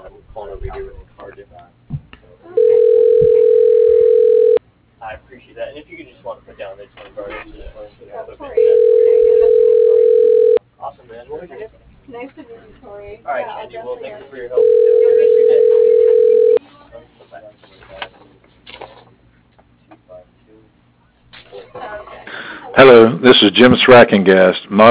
I'm calling over here with Ricardo. I appreciate that. And if you could just want to put down that 24 hours, awesome, man. What was your name? Nice to meet you, Tori. All right, Candy. Well, thank you for your help. Have a good rest of your day. Hello, this is Jim Srackengast,